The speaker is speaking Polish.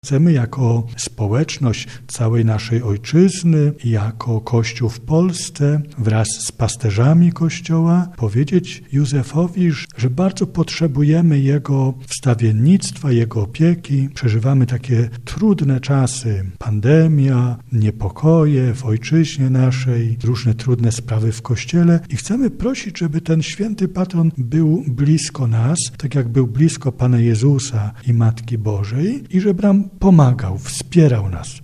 Chcemy jako społeczność całej naszej ojczyzny, jako Kościół w Polsce, wraz z pasterzami Kościoła, powiedzieć Józefowi, że bardzo potrzebujemy Jego wstawiennictwa, Jego opieki. Przeżywamy takie trudne czasy. Pandemia, niepokoje w ojczyźnie naszej, różne trudne sprawy w Kościele i chcemy prosić, żeby ten święty patron był blisko nas, tak jak był blisko Pana Jezusa i Matki Bożej i żeby nam pomagał, wspierał nas.